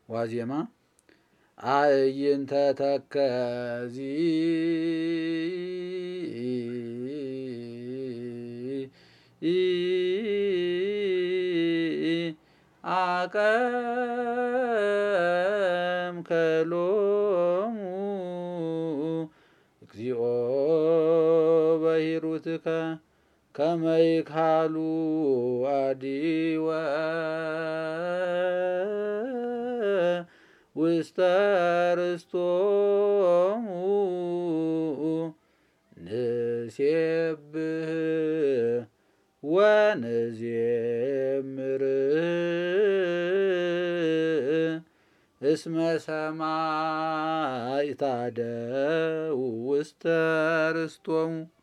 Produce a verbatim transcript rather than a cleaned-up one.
ዋዜማ አዕይንተ ተከዚ አቀምከ ሎሙ እግዚኦ በሂሩትከ ከመ ይክሃሉ አዲወ ውስተ ርስቶሙ ንሴብህ ወንዜምር እስመ ሰማዕታደ ውስተ ርስቶሙ